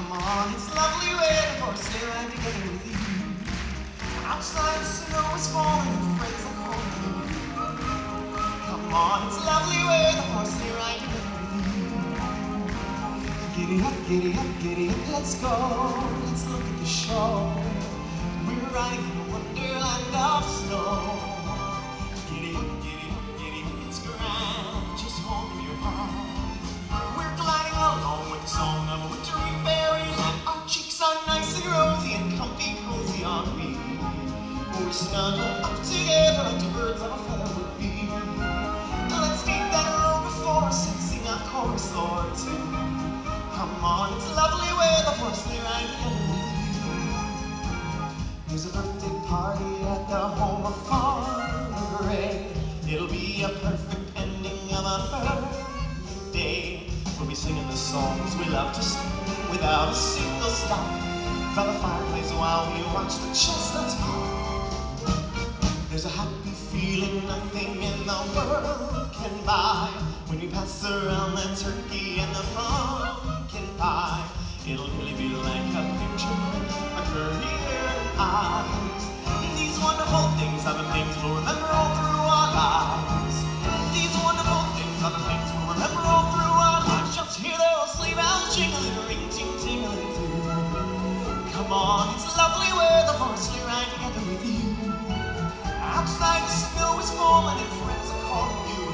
Come on, it's lovely weather for a sleigh ride together with you. Outside the snow is falling and friends are calling you. Come on, it's lovely weather for a sleigh ride together with you. Giddy up, giddy up, giddy up, let's go. Let's look at the show. We're riding in a wonderland of snow. Giddy up, giddy up, giddy up, it's grand. Just hold in your hand. We're gliding along with the song of a wintry fairyland. Our cheeks are nice and rosy and comfy, cozy are we. We're snuggled up together like two birds of a feather would be. Let's take that road before us and sing a chorus or two. Come on, it's lovely weather for a sleigh ride together with you. There's a birthday party at the home of Farmer Gray. It'll be a perfect ending of a birthday. We'll be singing the songs we love to sing without a single stop by the fireplace while we watch the chestnuts pop. There's a happy feeling nothing in the world can buy when we pass around the turkey and the pumpkin pie. It'll really be like a picture print under your eyes. These wonderful things are the things we'll remember all through our lives. These wonderful things are the things we'll remember all through our lives. Just hear those sleigh bells jingling, ring, ting, tingling too. Come on, it's lovely weather for a sleigh ride together with you. Outside the snow is falling and friends are calling you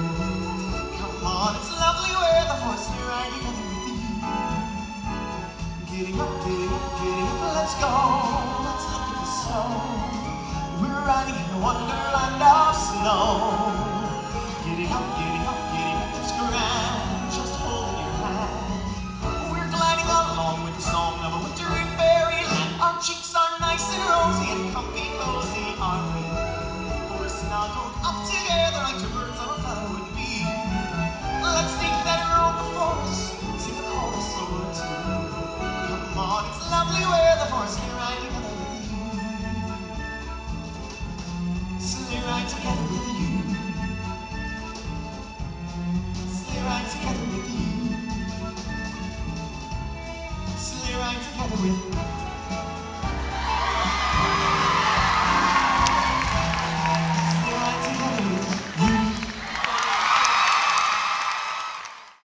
in. Come on, it's lovely weather for a sleigh ride together with you. Giddy up, giddy up, giddy up, let's go. Let's look at the snow. We're riding in a wonderland of snow. Giddy up, giddy up, giddy up, it's grand. Just holding your hand. We're gliding along with the song of a wintry fairyland. Our cheeks are nice and rosy and comfy, cozy are we. We're snuggled up together like two birds of a feather would be. Let's take that road before us, sing a chorus or two. Come on, it's lovely weather for a sleigh ride together with you. Sleigh ride together with you. Sleigh ride together with you. Sleigh ride together with you.